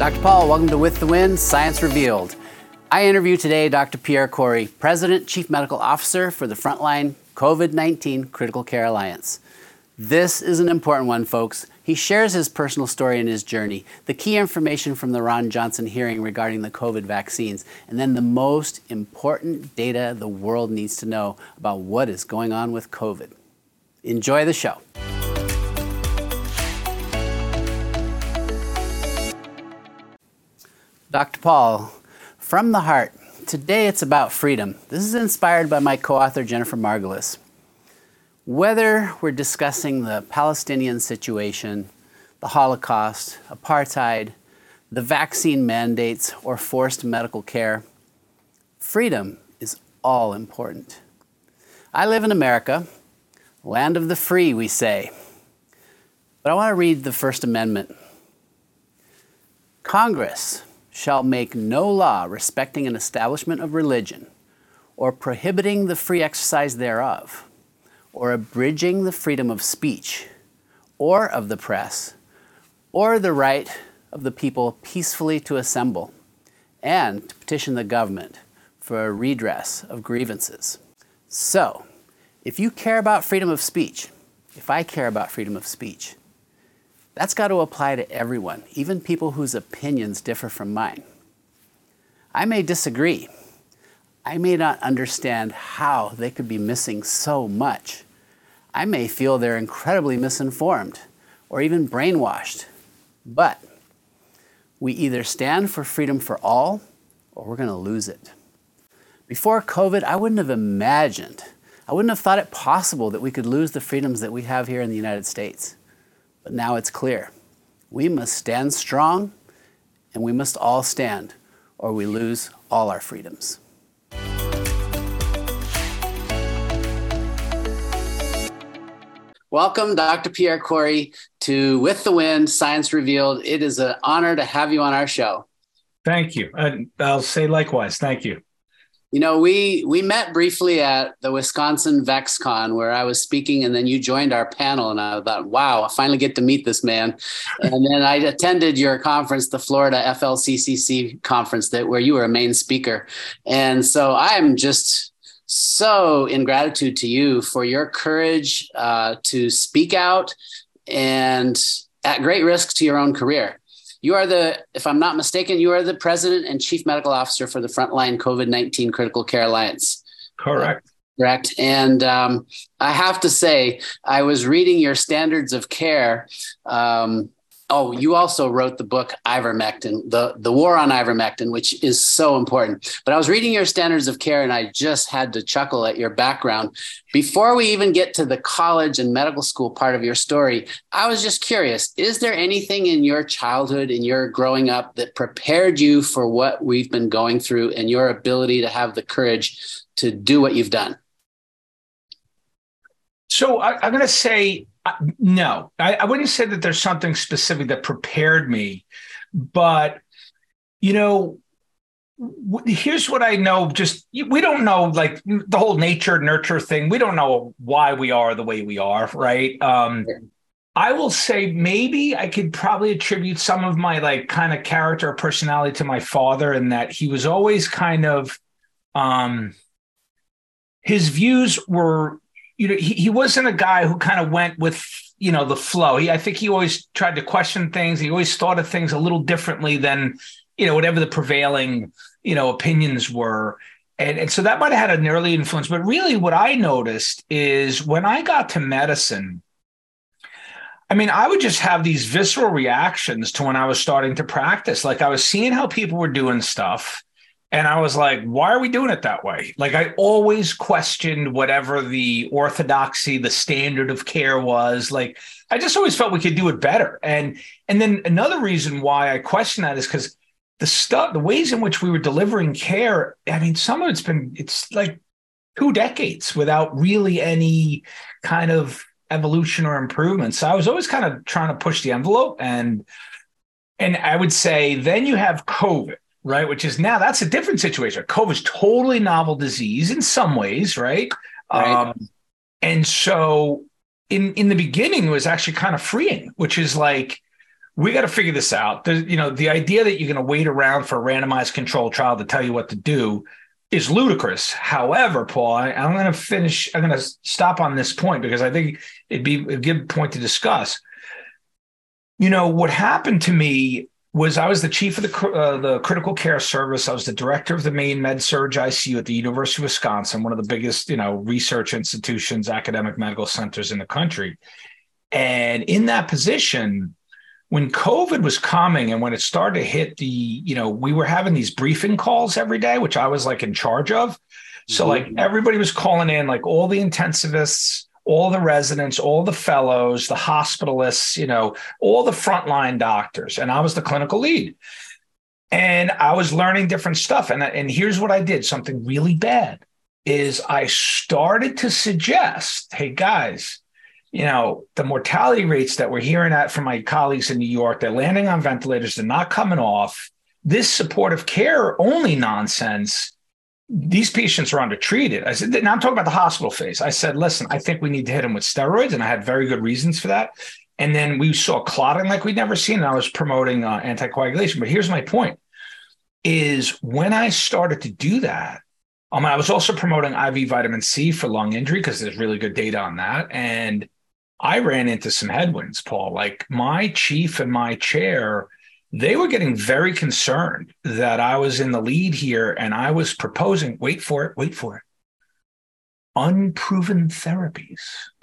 Dr. Paul, welcome to With the Wind, Science Revealed. I interview today Dr. Pierre Kory, President, Chief Medical Officer for the Frontline COVID-19 Critical Care Alliance. This is an important one, folks. He shares his personal story and his journey, the key information from the Ron Johnson hearing regarding the COVID vaccines, and then the most important data the world needs to know about what is going on with COVID. Enjoy the show. Dr. Paul, from the heart, today it's about freedom. This is inspired by my co-author, Jennifer Margulis. Whether we're discussing the Palestinian situation, the Holocaust, apartheid, the vaccine mandates, or forced medical care, freedom is all important. I live in America, land of the free, we say. But I want to read the First Amendment. Congress shall make no law respecting an establishment of religion, or prohibiting the free exercise thereof, or abridging the freedom of speech, or of the press, or the right of the people peacefully to assemble, and to petition the government for a redress of grievances. So, if you care about freedom of speech, if I care about freedom of speech, that's got to apply to everyone, even people whose opinions differ from mine. I may disagree. I may not understand how they could be missing so much. I may feel they're incredibly misinformed or even brainwashed. But we either stand for freedom for all or we're going to lose it. Before COVID, I wouldn't have imagined, I wouldn't have thought it possible that we could lose the freedoms that we have here in the United States. But now it's clear. We must stand strong, and we must all stand, or we lose all our freedoms. Welcome, Dr. Pierre Kory, to With the Wind, Science Revealed. It is an honor to have you on our show. Thank you. I'll say likewise. Thank you. You know, we met briefly at the Wisconsin VexCon where I was speaking, and then you joined our panel, and I thought, wow, I finally get to meet this man. And then I attended your conference, the Florida FLCCC conference, where you were a main speaker. And so I'm just so in gratitude to you for your courage to speak out and at great risk to your own career. You are if I'm not mistaken, you are the President and Chief Medical Officer for the Frontline COVID-19 Critical Care Alliance. Correct. Correct. And I have to say, I was reading your standards of care. You also wrote the book Ivermectin, the war on ivermectin, which is so important. But I was reading your standards of care, and I just had to chuckle at your background. Before we even get to the college and medical school part of your story, I was just curious, is there anything in your childhood, in your growing up, that prepared you for what we've been going through and your ability to have the courage to do what you've done? So I'm going to say, no, I wouldn't say that there's something specific that prepared me, but, here's what I know. We don't know, like, the whole nature nurture thing. We don't know why we are the way we are, right? I will say maybe I could probably attribute some of my kind of character or personality to my father, in that he was always kind of, his views were, he wasn't a guy who kind of went with, the flow. I think he always tried to question things. He always thought of things a little differently than, whatever the prevailing, opinions were. And so that might have had an early influence. But really what I noticed is when I got to medicine, I would just have these visceral reactions to when I was starting to practice. Like, I was seeing how people were doing stuff, and I was like, why are we doing it that way? Like, I always questioned whatever the orthodoxy, the standard of care was. Like, I just always felt we could do it better. And then another reason why I question that is because the ways in which we were delivering care, some of it's like 2 decades without really any kind of evolution or improvement. So I was always kind of trying to push the envelope. And I would say then you have COVID, right? Which is now, that's a different situation. COVID is totally novel disease in some ways, right? Right. And so in the beginning, it was actually kind of freeing, which is like, we got to figure this out. The idea that you're going to wait around for a randomized controlled trial to tell you what to do is ludicrous. However, Paul, I'm going to stop on this point because I think it'd be a good point to discuss. What happened to me was I was the chief of the critical care service. I was the director of the main med-surg ICU at the University of Wisconsin, one of the biggest, research institutions, academic medical centers in the country. And in that position, when COVID was coming and when it started to hit we were having these briefing calls every day, which I was like in charge of. So like everybody was calling in, like all the intensivists, all the residents, all the fellows, the hospitalists, all the frontline doctors. And I was the clinical lead. And I was learning different stuff. And here's what I did. Something really bad is I started to suggest, hey, guys, the mortality rates that we're hearing from my colleagues in New York, they're landing on ventilators, they're not coming off. This supportive care only nonsense, these patients are undertreated. I said, now I'm talking about the hospital phase. I said, listen, I think we need to hit them with steroids. And I had very good reasons for that. And then we saw clotting like we'd never seen. And I was promoting anticoagulation. But here's my point is when I started to do that, I was also promoting IV vitamin C for lung injury because there's really good data on that. And I ran into some headwinds, Paul. Like my chief and my chair, they were getting very concerned that I was in the lead here and I was proposing, wait for it, unproven therapies.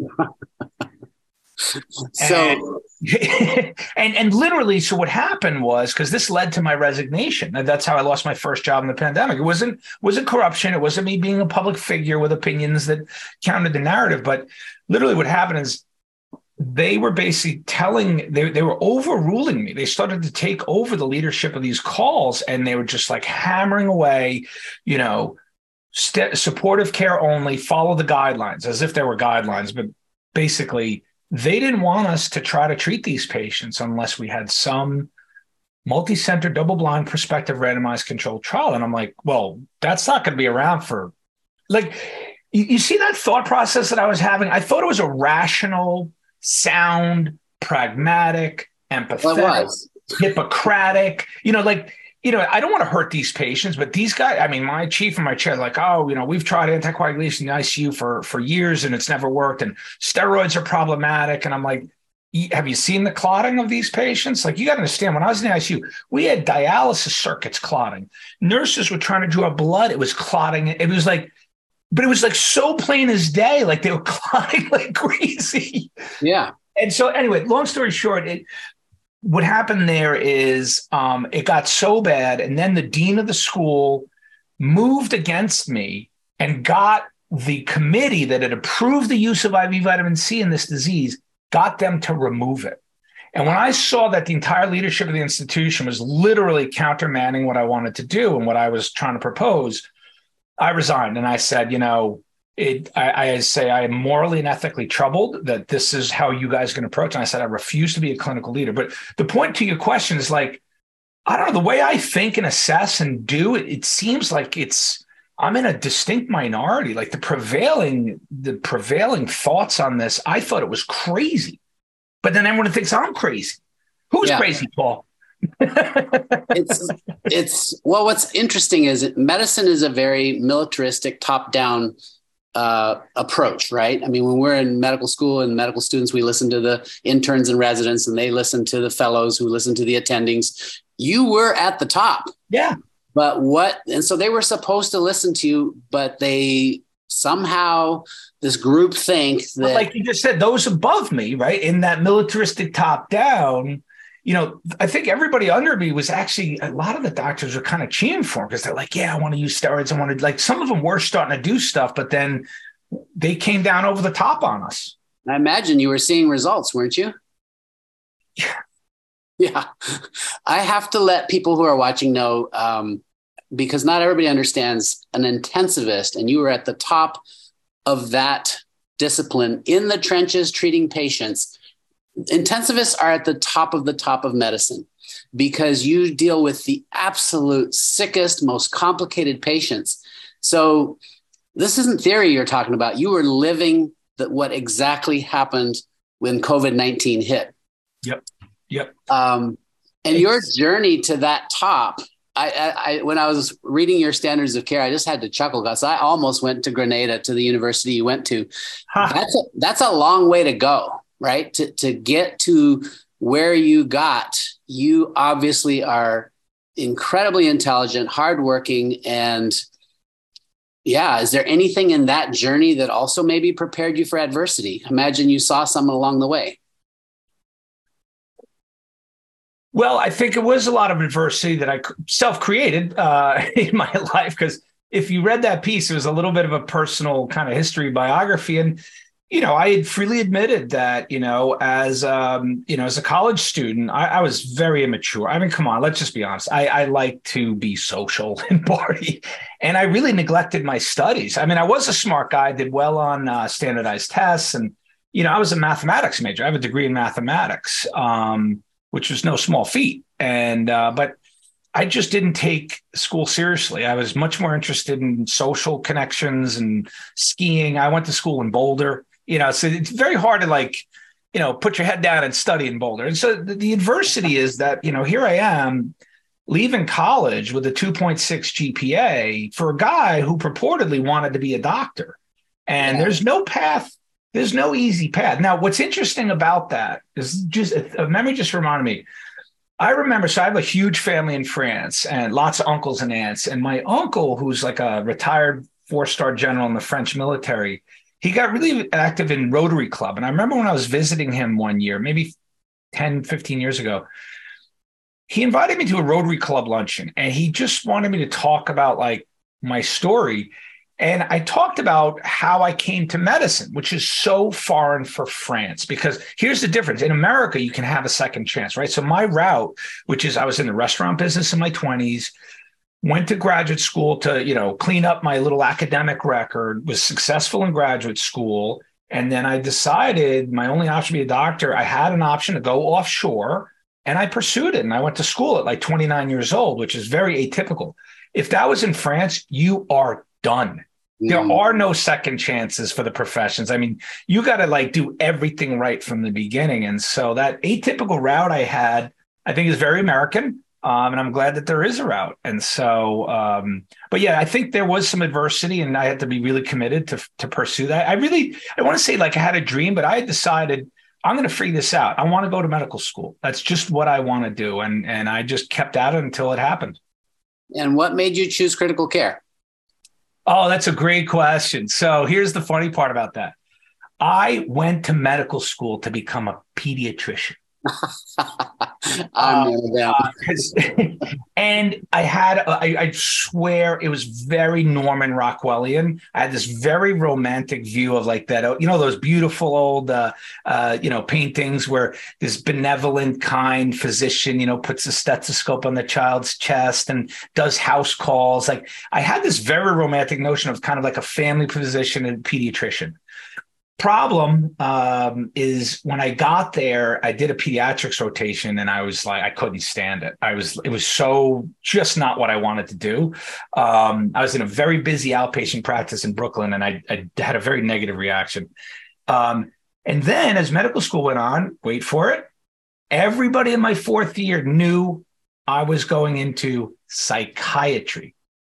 So, and literally, so what happened was, because this led to my resignation, and that's how I lost my first job in the pandemic. It wasn't corruption. It wasn't me being a public figure with opinions that countered the narrative. But literally what happened is they were basically they were overruling me. They started to take over the leadership of these calls, and they were just like hammering away, supportive care only, follow the guidelines, as if there were guidelines. But basically, they didn't want us to try to treat these patients unless we had some multi-center, double-blind, prospective, randomized controlled trial. And I'm like, well, that's not going to be around for like, you see that thought process that I was having? I thought it was a rational, sound, pragmatic, empathetic, Hippocratic, I don't want to hurt these patients, but these guys, my chief and my chair, like, we've tried anticoagulation in the ICU for years and it's never worked. And steroids are problematic. And I'm like, have you seen the clotting of these patients? Like, you got to understand, when I was in the ICU, we had dialysis circuits clotting. Nurses were trying to draw blood. It was clotting. It was like so plain as day, like they were clotting like crazy. Yeah. And so anyway, long story short, what happened there is it got so bad. And then the dean of the school moved against me and got the committee that had approved the use of IV vitamin C in this disease, got them to remove it. And when I saw that the entire leadership of the institution was literally countermanding what I wanted to do and what I was trying to propose, I resigned. And I said, I say I am morally and ethically troubled that this is how you guys can approach. And I said, I refuse to be a clinical leader. But the point to your question is like, I don't know, the way I think and assess and do it, it seems like I'm in a distinct minority. Like the prevailing thoughts on this, I thought it was crazy. But then everyone thinks I'm crazy. Who's crazy, Paul? What's interesting is medicine is a very militaristic, top-down approach, right? When we're in medical school and medical students, we listen to the interns and residents, and they listen to the fellows who listen to the attendings. You were at the top. Yeah. And so they were supposed to listen to you, but they somehow, this group think that, but like you just said, those above me, right? In that militaristic top down, I think everybody under me was actually, a lot of the doctors were kind of cheering for him because they're like, yeah, I want to use steroids. I want to, like, some of them were starting to do stuff, but then they came down over the top on us. I imagine you were seeing results, weren't you? Yeah. Yeah. I have to let people who are watching know, because not everybody understands an intensivist, and you were at the top of that discipline in the trenches treating patients. Intensivists are at the top of medicine because you deal with the absolute sickest, most complicated patients. So this isn't theory you're talking about. You were living what exactly happened when COVID-19 hit. Yep. Yep. And your journey to that top, when I was reading your standards of care, I just had to chuckle because I almost went to Grenada, to the university you went to. That's a long way to go, right? To get to where you got. You obviously are incredibly intelligent, hardworking, and yeah. Is there anything in that journey that also maybe prepared you for adversity? Imagine you saw someone along the way. Well, I think it was a lot of adversity that I self-created in my life, because if you read that piece, it was a little bit of a personal kind of history biography. And, I had freely admitted that, as a college student, I was very immature. I mean, come on, let's just be honest. I like to be social and party, and I really neglected my studies. I mean, I was a smart guy, did well on standardized tests. And, I was a mathematics major. I have a degree in mathematics. Which was no small feat. And, but I just didn't take school seriously. I was much more interested in social connections and skiing. I went to school in Boulder, so it's very hard to put your head down and study in Boulder. And so the adversity is that, here I am leaving college with a 2.6 GPA for a guy who purportedly wanted to be a doctor. And there's no path. There's no easy path. Now, what's interesting about that is just a memory just reminded me. I remember, so I have a huge family in France and lots of uncles and aunts. And my uncle, who's like a retired 4-star general in the French military, he got really active in Rotary Club. And I remember when I was visiting him one year, maybe 10, 15 years ago, he invited me to a Rotary Club luncheon. And he just wanted me to talk about my story. And I talked about how I came to medicine, which is so foreign for France, because here's the difference. In America, you can have a second chance, right? So my route, which is I was in the restaurant business in my 20s, went to graduate school to, clean up my little academic record, was successful in graduate school. And then I decided my only option to be a doctor, I had an option to go offshore, and I pursued it. And I went to school at 29 years old, which is very atypical. If that was in France, you are done. There are no second chances for the professions. I mean, you got to do everything right from the beginning. And so that atypical route I had, I think is very American. And I'm glad that there is a route. And so, but yeah, I think there was some adversity and I had to be really committed to pursue that. I want to say I had a dream, but I had decided I'm going to figure this out. I want to go to medical school. That's just what I want to do. And I just kept at it until it happened. And what made you choose critical care? Oh, that's a great question. So here's the funny part about that. I went to medical school to become a pediatrician. And I swear it was very Norman Rockwellian. I had this very romantic view of that, those beautiful old, paintings where this benevolent, kind physician, puts a stethoscope on the child's chest and does house calls. I had this very romantic notion of kind of like a family physician and pediatrician. Problem is when I got there, I did a pediatrics rotation and I was I couldn't stand it. It was so just not what I wanted to do. I was in a very busy outpatient practice in Brooklyn and I had a very negative reaction. And then as medical school went on, wait for it, everybody in my fourth year knew I was going into psychiatry.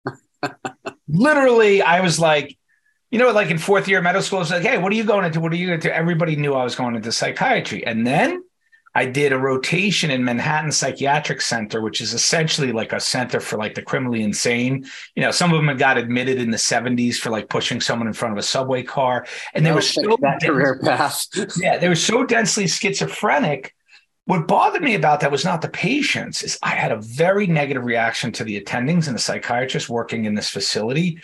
Literally, I was in fourth year of medical school, it's hey, what are you going into? What are you going to? Everybody knew I was going into psychiatry. And then I did a rotation in Manhattan Psychiatric Center, which is essentially a center for the criminally insane. Some of them had got admitted in the 70s for pushing someone in front of a subway car. And they were so career path. Yeah, they were so densely schizophrenic. What bothered me about that was not the patients, is I had a very negative reaction to the attendings and the psychiatrists working in this facility.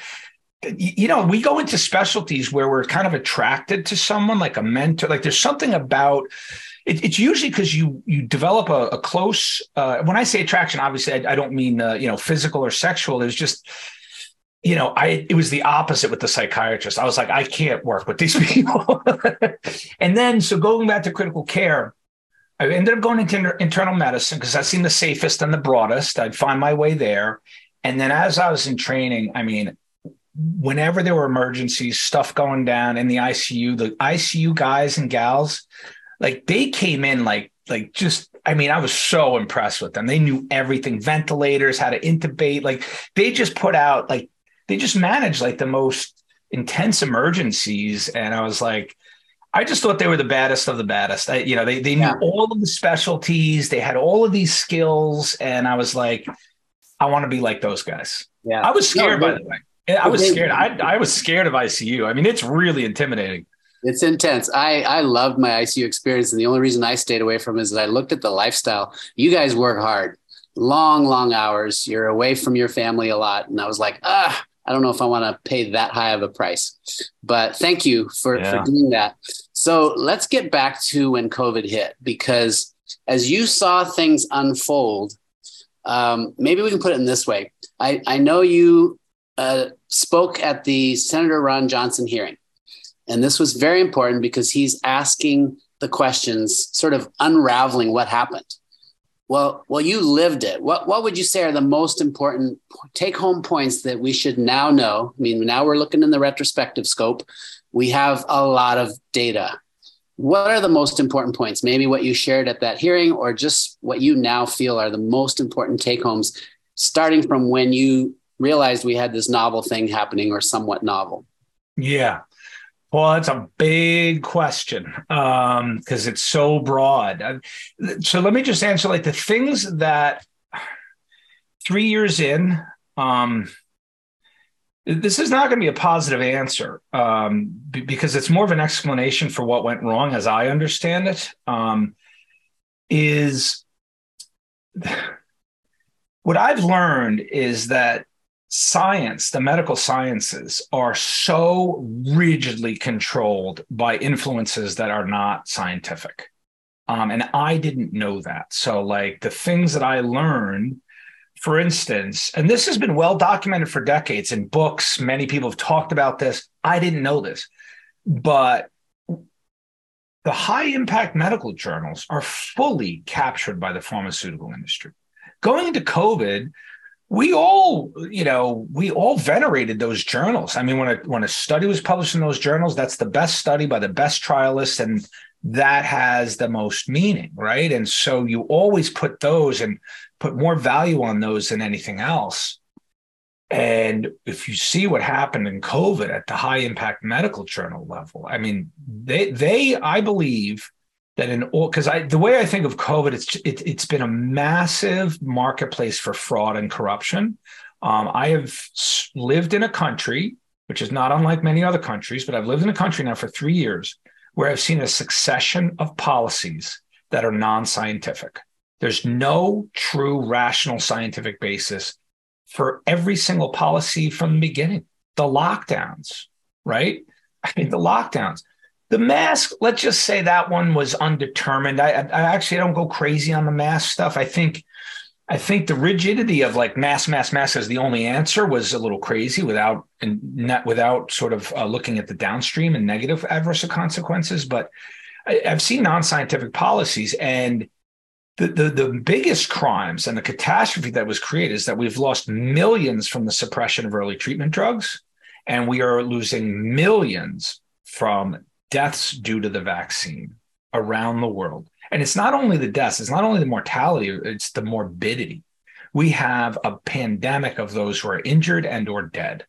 We go into specialties where we're kind of attracted to someone like a mentor. There's something about it. It's usually because you develop a close. When I say attraction, obviously I don't mean physical or sexual. There's just it was the opposite with the psychiatrist. I was I can't work with these people. And then so going back to critical care, I ended up going into internal medicine because that seemed the safest and the broadest. I'd find my way there. And then as I was in training, whenever there were emergencies, stuff going down in the ICU guys and gals, they came in just I mean, I was so impressed with them. They knew everything, ventilators, how to intubate. Like they just put out, like they just managed like the most intense emergencies. And I was like, I just thought they were the baddest of the baddest. They knew all of the specialties. They had all of these skills. And I was like, I want to be like those guys. Yeah. I was scared, by the way. I was scared. I was scared of ICU. I mean, it's really intimidating. It's intense. I loved my ICU experience. And the only reason I stayed away from it is that I looked at the lifestyle. You guys work hard, long, long hours. You're away from your family a lot. And I was like, I don't know if I want to pay that high of a price. But thank you for doing that. So let's get back to when COVID hit, because as you saw things unfold, maybe we can put it in this way. I know you spoke at the Senator Ron Johnson hearing. And this was very important because he's asking the questions, sort of unraveling what happened. Well, you lived it. What would you say are the most important take-home points that we should now know? I mean, now we're looking in the retrospective scope. We have a lot of data. What are the most important points? Maybe what you shared at that hearing, or just what you now feel are the most important take-homes, starting from when you realized we had this novel thing happening, or somewhat novel. Yeah. Well, that's a big question because it's so broad. So let me just answer like the things that 3 years in, this is not going to be a positive answer because it's more of an explanation for what went wrong as I understand it, is what I've learned is that science, the medical sciences, are so rigidly controlled by influences that are not scientific. And I didn't know that. So like the things that I learned, for instance, and this has been well documented for decades in books, many people have talked about this. I didn't know this, but the high impact medical journals are fully captured by the pharmaceutical industry. Going into COVID, we all venerated those journals. I mean, when a study was published in those journals, that's the best study by the best trialists, and that has the most meaning, right? And so you always put those and put more value on those than anything else. And if you see what happened in COVID at the high impact medical journal level, I mean, I believe that the way I think of COVID, it's been a massive marketplace for fraud and corruption. I have lived in a country, which is not unlike many other countries, but I've lived in a country now for 3 years where I've seen a succession of policies that are non-scientific. There's no true rational scientific basis for every single policy from the beginning. The lockdowns, right? I mean, the lockdowns. The mask, let's just say that one was undetermined. I actually don't go crazy on the mask stuff. I think the rigidity of like mask as the only answer was a little crazy without sort of looking at the downstream and negative adverse consequences. But I've seen non-scientific policies, and the biggest crimes and the catastrophe that was created is that we've lost millions from the suppression of early treatment drugs, and we are losing millions from deaths due to the vaccine around the world. And it's not only the deaths, it's not only the mortality, it's the morbidity. We have a pandemic of those who are injured and or dead.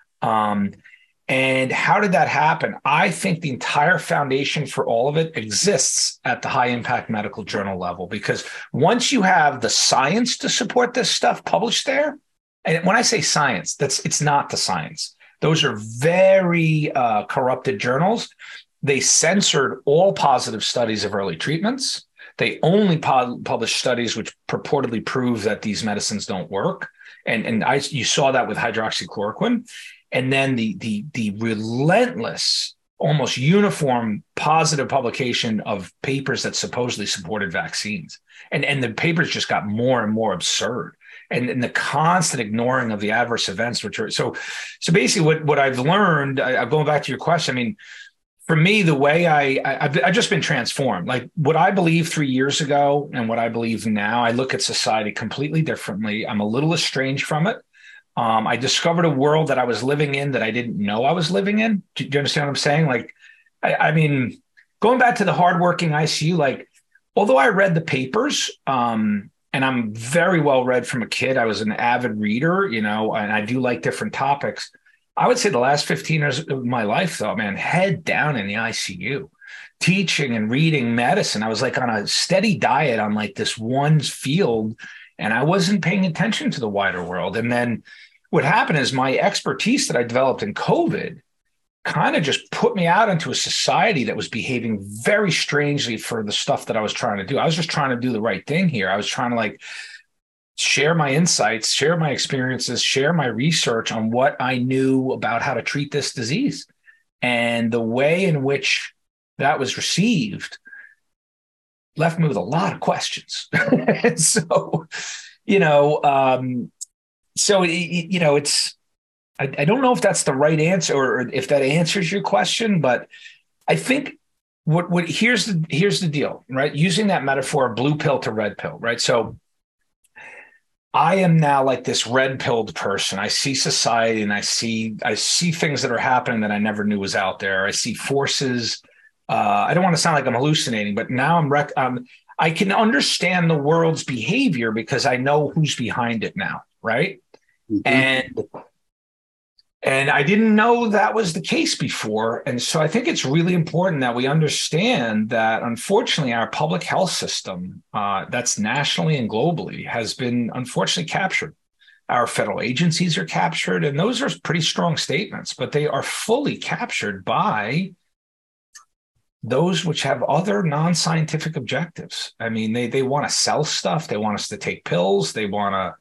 And how did that happen? I think the entire foundation for all of it exists at the high impact medical journal level, because once you have the science to support this stuff published there, and when I say science, it's not the science. Those are very corrupted journals. They censored all positive studies of early treatments. They only published studies which purportedly prove that these medicines don't work. And you saw that with hydroxychloroquine. And then the relentless, almost uniform positive publication of papers that supposedly supported vaccines. And the papers just got more and more absurd. And the constant ignoring of the adverse events, which are so basically what I've learned, going back to your question, I mean, for me, the way I've just been transformed. Like what I believed 3 years ago and what I believe now, I look at society completely differently. I'm a little estranged from it. I discovered a world that I was living in that I didn't know I was living in. Do you understand what I'm saying? Like, I mean, going back to the hardworking ICU, like although I read the papers, and I'm very well read from a kid. I was an avid reader, and I do like different topics. I would say the last 15 years of my life, though, man, head down in the ICU, teaching and reading medicine. I was like on a steady diet on like this one field, and I wasn't paying attention to the wider world. And then what happened is my expertise that I developed in COVID kind of just put me out into a society that was behaving very strangely for the stuff that I was trying to do. I was just trying to do the right thing here. I was trying to like share my insights, share my experiences, share my research on what I knew about how to treat this disease. And the way in which that was received left me with a lot of questions. And so, it's, I don't know if that's the right answer or if that answers your question, but I think here's the deal, right? Using that metaphor, blue pill to red pill, right? So I am now like this red pilled person. I see society and I see things that are happening that I never knew was out there. I see forces. I don't want to sound like I'm hallucinating, but now I can understand the world's behavior because I know who's behind it now, right? Mm-hmm. And I didn't know that was the case before. And so I think it's really important that we understand that, unfortunately, our public health system, that's nationally and globally, has been unfortunately captured. Our federal agencies are captured, and those are pretty strong statements, but they are fully captured by those which have other non-scientific objectives. I mean, they want to sell stuff. They want us to take pills. They want to,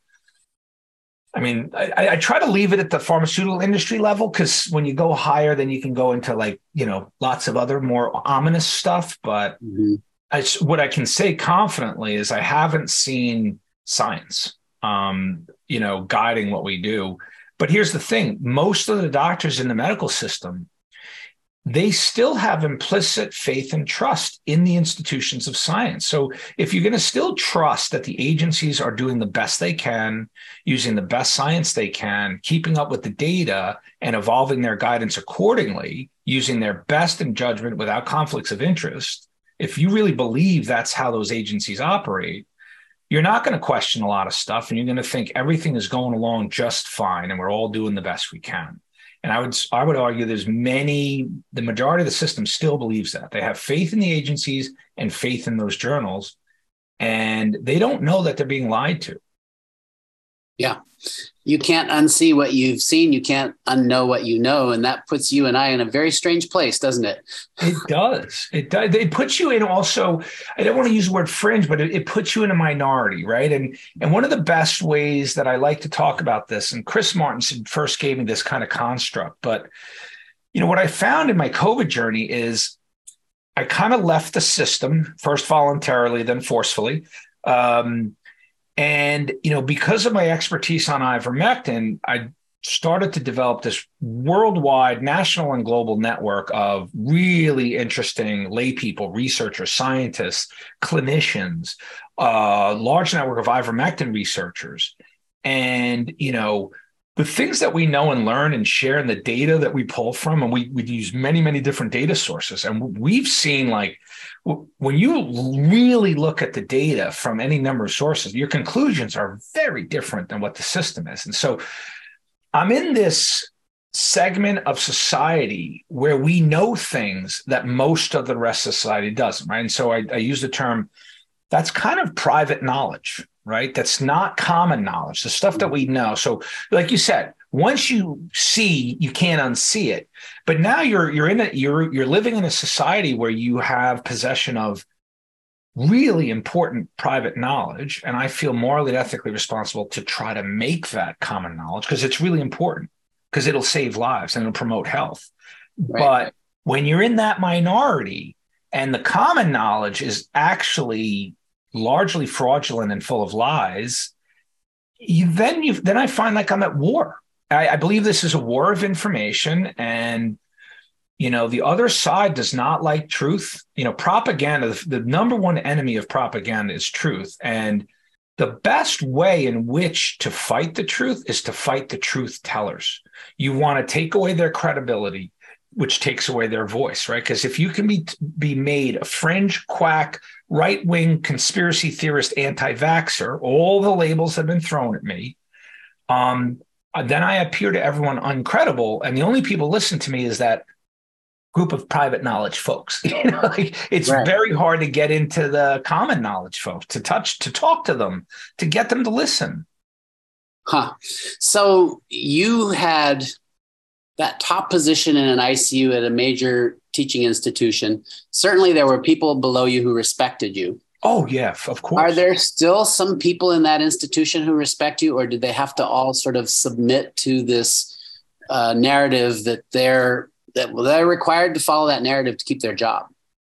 I try to leave it at the pharmaceutical industry level, because when you go higher, then you can go into lots of other more ominous stuff. But what I can say confidently is I haven't seen science, guiding what we do. But here's the thing. Most of the doctors in the medical system, they still have implicit faith and trust in the institutions of science. So if you're going to still trust that the agencies are doing the best they can, using the best science they can, keeping up with the data and evolving their guidance accordingly, using their best in judgment without conflicts of interest, if you really believe that's how those agencies operate, you're not going to question a lot of stuff, and you're going to think everything is going along just fine and we're all doing the best we can. And I would argue the majority of the system still believes that. They have faith in the agencies and faith in those journals, and they don't know that they're being lied to. Yeah. You can't unsee what you've seen. You can't unknow what you know. And that puts you and I in a very strange place, doesn't it? It does. It does. It puts you in also, I don't want to use the word fringe, but it puts you in a minority, right? And one of the best ways that I like to talk about this, and Chris Martenson first gave me this kind of construct, but what I found in my COVID journey is I kind of left the system, first voluntarily, then forcefully. And, because of my expertise on ivermectin, I started to develop this worldwide, national and global network of really interesting lay people, researchers, scientists, clinicians, large network of ivermectin researchers. And, the things that we know and learn and share and the data that we pull from, and we use many, many different data sources. And we've seen, when you really look at the data from any number of sources, your conclusions are very different than what the system is. And so I'm in this segment of society where we know things that most of the rest of society doesn't, right? And so I use the term, that's kind of private knowledge, right? That's not common knowledge, the stuff that we know. So like you said, once you see, you can't unsee it. But now you're living in a society where you have possession of really important private knowledge. And I feel morally, ethically responsible to try to make that common knowledge, because it's really important, because it'll save lives and it'll promote health. Right. But when you're in that minority and the common knowledge is actually largely fraudulent and full of lies, then I find like I'm at war. I believe this is a war of information, and the other side does not like truth. Propaganda, the number one enemy of propaganda is truth. And the best way in which to fight the truth is to fight the truth tellers. You want to take away their credibility. which takes away their voice, right? Because if you can be made a fringe, quack, right-wing conspiracy theorist, anti-vaxxer, all the labels have been thrown at me, then I appear to everyone uncredible. And the only people listen to me is that group of private knowledge folks. It's Right. very hard to get into the common knowledge folks, to talk to them, to get them to listen. Huh. So you had that top position in an ICU at a major teaching institution. Certainly there were people below you who respected you. Oh, yeah, of course. Are there still some people in that institution who respect you, or do they have to all sort of submit to this narrative that they're required to follow that narrative to keep their job?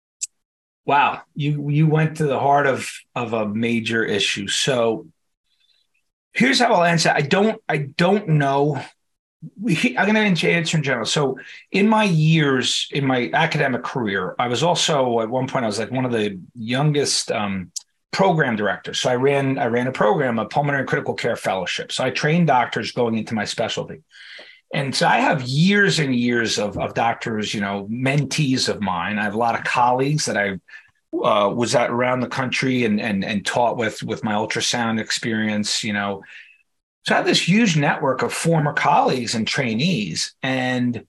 Wow. You went to the heart of a major issue. So here's how I'll answer. I don't know. I'm going to answer in general. So in my years, in my academic career, I was also, at one point, I was like one of the youngest program directors. So I ran a program, a pulmonary critical care fellowship. So I trained doctors going into my specialty. And so I have years and years of doctors, mentees of mine. I have a lot of colleagues that I was at around the country and taught with my ultrasound experience, So I have this huge network of former colleagues and trainees. And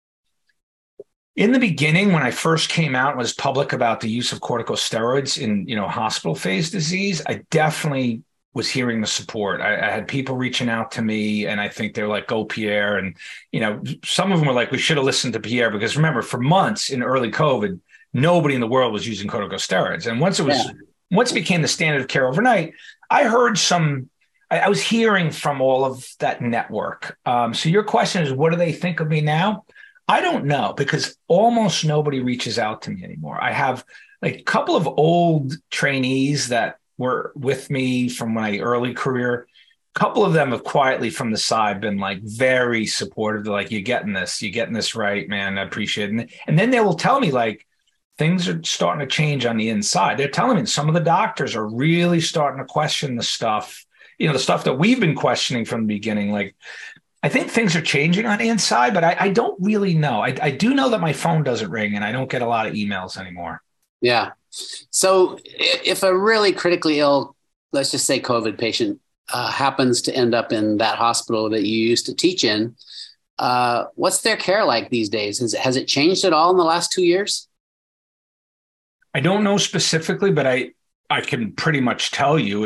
in the beginning, when I first came out and was public about the use of corticosteroids in, hospital phase disease, I definitely was hearing the support. I had people reaching out to me, and I think they were like, go Pierre. And, some of them were like, we should have listened to Pierre, because remember, for months in early COVID, nobody in the world was using corticosteroids. And once it became the standard of care overnight, I heard I was hearing from all of that network. So your question is, what do they think of me now? I don't know, because almost nobody reaches out to me anymore. I have like a couple of old trainees that were with me from my early career. A couple of them have quietly from the side been like very supportive. They're like, you're getting this right, man. I appreciate it. And then they will tell me like, things are starting to change on the inside. They're telling me some of the doctors are really starting to question the stuff, the stuff that we've been questioning from the beginning. Like, I think things are changing on the inside, but I don't really know. I do know that my phone doesn't ring and I don't get a lot of emails anymore. Yeah. So if a really critically ill, let's just say COVID patient happens to end up in that hospital that you used to teach in, what's their care like these days? Has it changed at all in the last 2 years? I don't know specifically, but I can pretty much tell you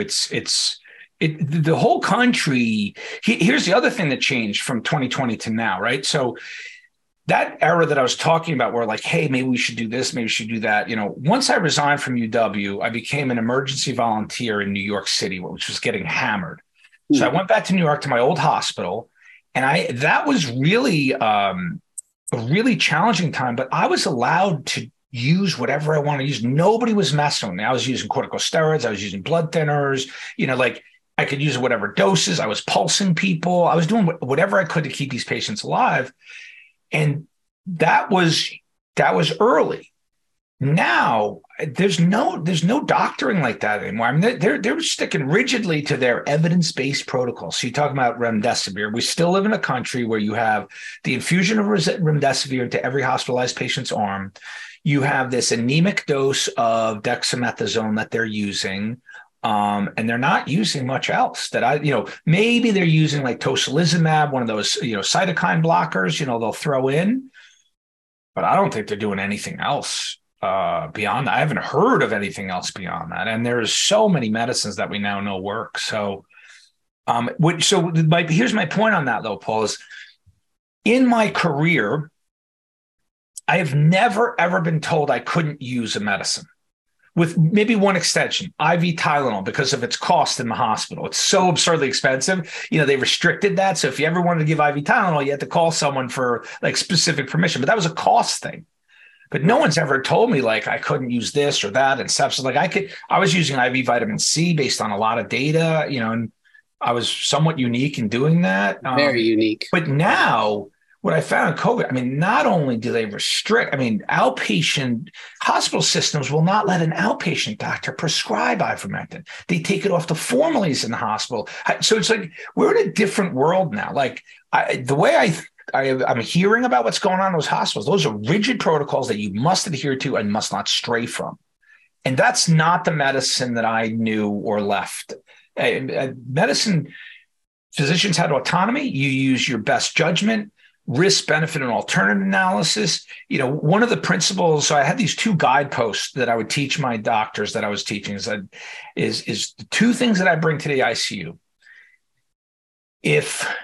the whole country. Here's the other thing that changed from 2020 to now, right? So that era that I was talking about, where like, hey, maybe we should do this, maybe we should do that. Once I resigned from UW, I became an emergency volunteer in New York City, which was getting hammered. Mm-hmm. So I went back to New York to my old hospital, and that was really a really challenging time, but I was allowed to use whatever I want to use. Nobody was messing with me. I was using corticosteroids. I was using blood thinners, like I could use whatever doses. I was pulsing people. I was doing whatever I could to keep these patients alive. And that was early. Now there's no doctoring like that anymore. I mean, they're sticking rigidly to their evidence-based protocols. So you talk about remdesivir. We still live in a country where you have the infusion of remdesivir into every hospitalized patient's arm. You have this anemic dose of dexamethasone that they're using, and they're not using much else. Maybe they're using like tocilizumab, one of those, cytokine blockers, they'll throw in, but I don't think they're doing anything else beyond that. I haven't heard of anything else beyond that. And there's so many medicines that we now know work. So, here's my point on that though, Paul, is in my career, I have never, ever been told I couldn't use a medicine, with maybe one extension, IV Tylenol, because of its cost in the hospital. It's so absurdly expensive. They restricted that. So if you ever wanted to give IV Tylenol, you had to call someone for like specific permission, but that was a cost thing. But no one's ever told me like I couldn't use this or that and sepsis. Like I was using IV vitamin C based on a lot of data, and I was somewhat unique in doing that. Very unique. But now, what I found in COVID, I mean, not only do they restrict, outpatient hospital systems will not let an outpatient doctor prescribe ivermectin. They take it off the formularies in the hospital. So it's like we're in a different world now. Like the way I'm hearing about what's going on in those hospitals. Those are rigid protocols that you must adhere to and must not stray from. And that's not the medicine that I knew or left. Medicine, physicians had autonomy. You use your best judgment, risk, benefit, and alternative analysis. One of the principles, so I had these 2 guideposts that I would teach my doctors that I was teaching is the 2 things that I bring to the ICU. If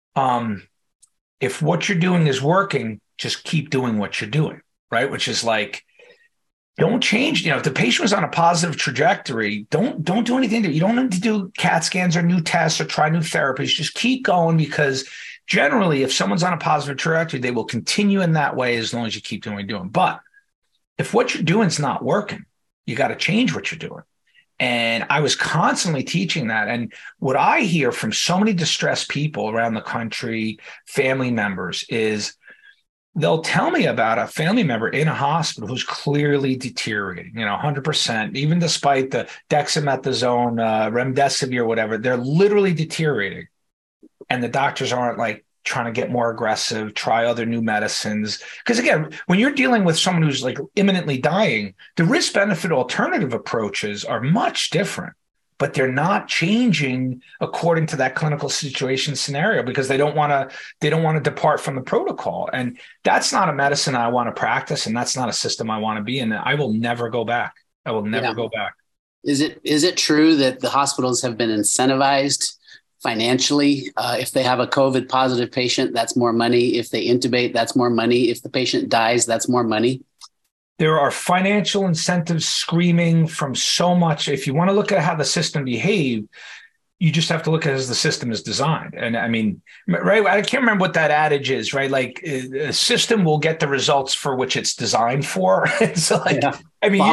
what you're doing is working, just keep doing what you're doing, right? Which is like, don't change. If the patient was on a positive trajectory, don't do anything. You don't need to do CAT scans or new tests or try new therapies. Just keep going, because generally, if someone's on a positive trajectory, they will continue in that way as long as you keep doing what you're doing. But if what you're doing is not working, you got to change what you're doing. And I was constantly teaching that. And what I hear from so many distressed people around the country, family members, is they'll tell me about a family member in a hospital who's clearly deteriorating, 100%, even despite the dexamethasone, remdesivir, whatever, they're literally deteriorating. And the doctors aren't like trying to get more aggressive, try other new medicines. Because again, when you're dealing with someone who's like imminently dying, the risk benefit alternative approaches are much different, but they're not changing according to that clinical situation scenario, because they don't want to depart from the protocol. And that's not a medicine I want to practice. And that's not a system I want to be in. I will never go back. I will never go back. Is it true that the hospitals have been incentivized financially? If they have a COVID positive patient, that's more money. If they intubate, that's more money. If the patient dies, that's more money. There are financial incentives screaming from so much. If you want to look at how the system behaved, you just have to look at it as the system is designed. And I mean, right, I can't remember what that adage is, right? Like a system will get the results for which it's designed for. So like, yeah. I mean,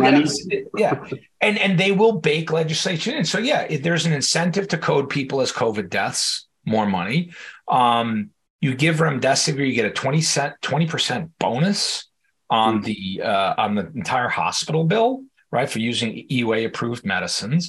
and they will bake legislation in. So yeah, there's an incentive to code people as COVID deaths, more money. You give remdesivir, you get a 20% bonus on the entire hospital bill, right, for using EUA approved medicines.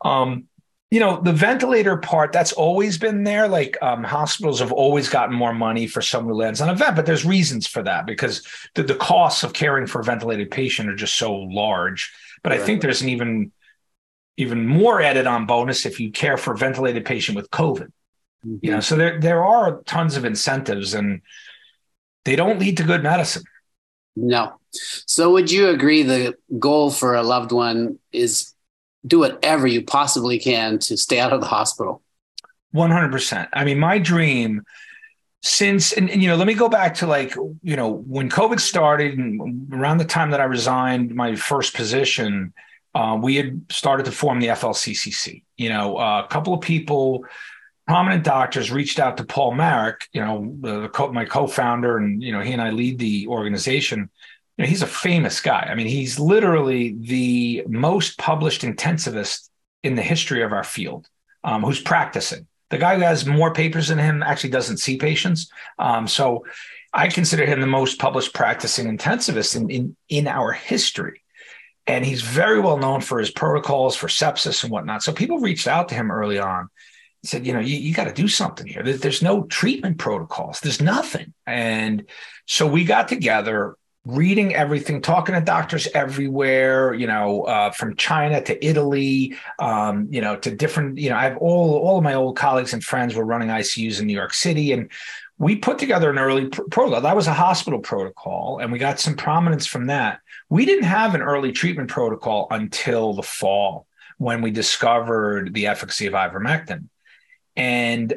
The ventilator part, that's always been there. Like hospitals have always gotten more money for someone who lands on a vent, but there's reasons for that, because the costs of caring for a ventilated patient are just so large. But I think there's an even more added on bonus if you care for a ventilated patient with COVID. Mm-hmm. So there are tons of incentives, and they don't lead to good medicine. No. So would you agree the goal for a loved one is do whatever you possibly can to stay out of the hospital? 100%. I mean, my dream since, and let me go back to when COVID started and around the time that I resigned my first position, we had started to form the FLCCC. A couple of people, prominent doctors, reached out to Paul Marik, my co-founder, and, he and I lead the organization. He's a famous guy. I mean, he's literally the most published intensivist in the history of our field, who's practicing. The guy who has more papers than him actually doesn't see patients. So I consider him the most published practicing intensivist in our history. And he's very well known for his protocols for sepsis and whatnot. So people reached out to him early on. He said, you got to do something here. There's no treatment protocols. There's nothing. And so we got together, reading everything, talking to doctors everywhere, from China to Italy, to different, I have all of my old colleagues and friends were running ICUs in New York City. And we put together an early protocol. That was a hospital protocol, and we got some prominence from that. We didn't have an early treatment protocol until the fall, when we discovered the efficacy of ivermectin. And,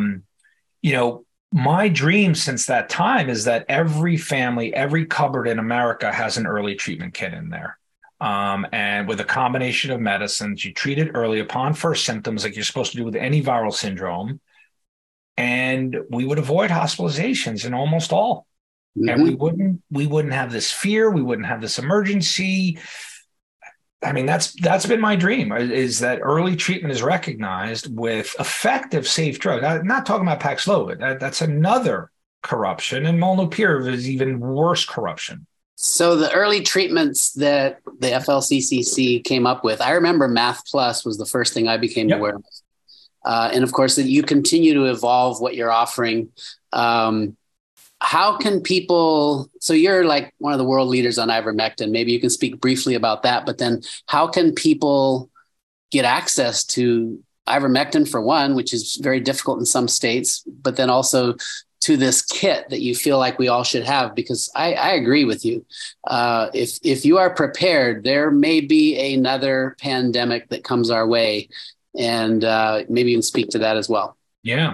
my dream since that time is that every family, every cupboard in America has an early treatment kit in there. And with a combination of medicines, you treat it early upon first symptoms, like you're supposed to do with any viral syndrome. And we would avoid hospitalizations in almost all. Mm-hmm. And we wouldn't have this fear. We wouldn't have this emergency. I mean, that's been my dream, is that early treatment is recognized with effective, safe drugs. I'm not talking about Paxlovid. That's another corruption. And molnupiravir is even worse corruption. So the early treatments that the FLCCC came up with, I remember Math Plus was the first thing I became aware of. and of course, that you continue to evolve what you're offering. How can people, so you're like one of the world leaders on ivermectin. Maybe you can speak briefly about that, but then how can people get access to ivermectin for one, which is very difficult in some states, but then also to this kit that you feel like we all should have? Because I agree with you. If you are prepared, there may be another pandemic that comes our way, and maybe you can speak to that as well. Yeah.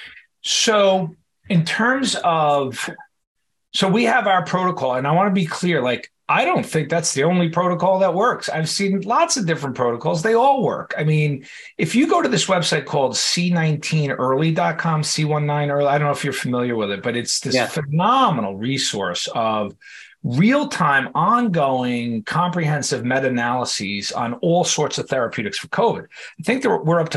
So in terms of, so we have our protocol, and I want to be clear, like, I don't think that's the only protocol that works. I've seen lots of different protocols. They all work. I mean, if you go to this website called C19early.com, C19 early, I don't know if you're familiar with it, but it's this phenomenal resource of real-time, ongoing, comprehensive meta-analyses on all sorts of therapeutics for COVID. I think we're up to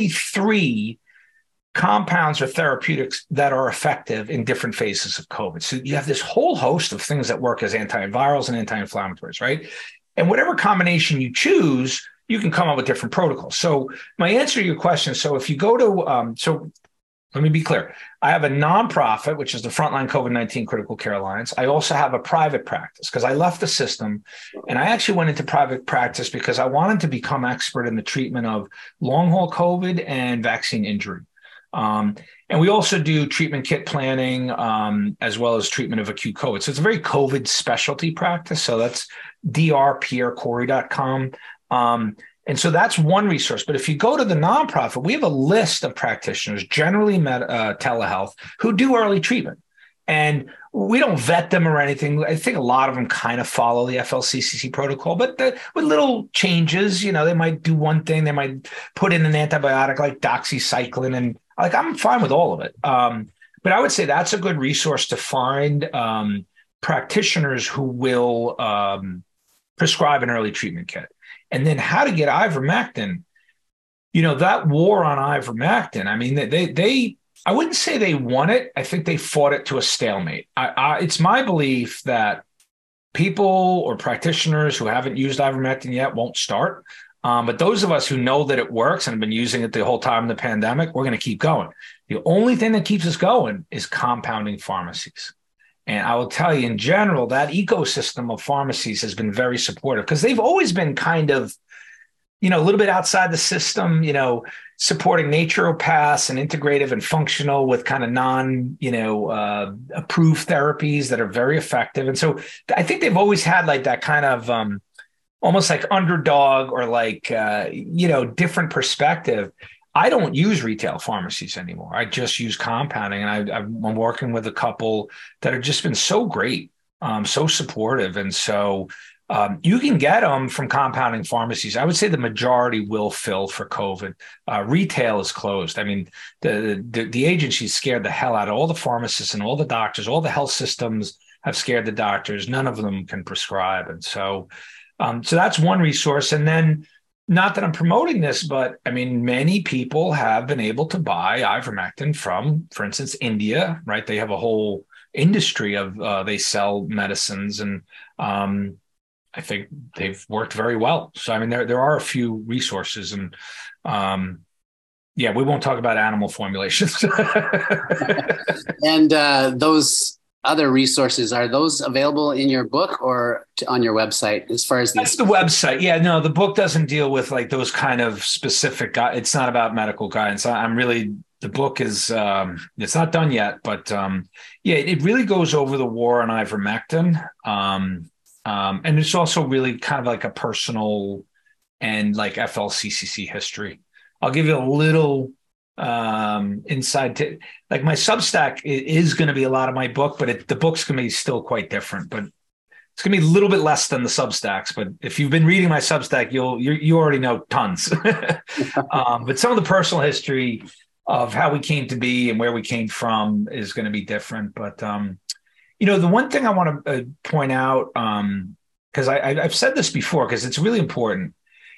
43 compounds or therapeutics that are effective in different phases of COVID. So you have this whole host of things that work as antivirals and anti-inflammatories, right? And whatever combination you choose, you can come up with different protocols. So my answer to your question, so if you go to, so let me be clear. I have a nonprofit, which is the Frontline COVID-19 Critical Care Alliance. I also have a private practice because I left the system and I actually went into private practice because I wanted to become expert in the treatment of long-haul COVID and vaccine injury. And we also do treatment kit planning, as well as treatment of acute COVID. So it's a very COVID specialty practice. So that's drpierrecorey.com. And so that's one resource. But if you go to the nonprofit, we have a list of practitioners, generally telehealth, who do early treatment. And we don't vet them or anything. I think a lot of them kind of follow the FLCCC protocol, but with little changes. You know, they might do one thing. They might put in an antibiotic like doxycycline, and like I'm fine with all of it. But I would say that's a good resource to find practitioners who will prescribe an early treatment kit. And then how to get ivermectin. You know, that war on ivermectin, I mean, they I wouldn't say they won it. I think they fought it to a stalemate. It's my belief that people or practitioners who haven't used ivermectin yet won't start. But those of us who know that it works and have been using it the whole time in the pandemic, we're going to keep going. The only thing that keeps us going is compounding pharmacies. And I will tell you, in general, that ecosystem of pharmacies has been very supportive because they've always been kind of, you know, a little bit outside the system, you know, supporting naturopaths and integrative and functional with kind of approved therapies that are very effective. And so I think they've always had like that kind of almost like underdog or like, different perspective. I don't use retail pharmacies anymore. I just use compounding. And I'm working with a couple that have just been so great, so supportive. And so you can get them from compounding pharmacies. I would say the majority will fill for COVID. Retail is closed. I mean, the agency scared the hell out of all the pharmacists and all the doctors. All the health systems have scared the doctors. None of them can prescribe. And so that's one resource. And then, not that I'm promoting this, but I mean, many people have been able to buy ivermectin from, for instance, India, right? They have a whole industry of they sell medicines, and I think they've worked very well. So, I mean, there are a few resources, and we won't talk about animal formulations. And those other resources, are those available in your book or on your website as far as That's the website. Yeah, no, the book doesn't deal with like those kind of specific, it's not about medical guidance. The book is, it's not done yet, but it really goes over the war on ivermectin. And it's also really kind of like a personal and like FLCCC history. I'll give you a little inside to like my Substack is going to be a lot of my book, but the book's going to be still quite different, but it's going to be a little bit less than the Substacks. But if you've been reading my Substack, you already know tons. But some of the personal history of how we came to be and where we came from is going to be different. But the one thing I want to point out, because I've said this before, because it's really important.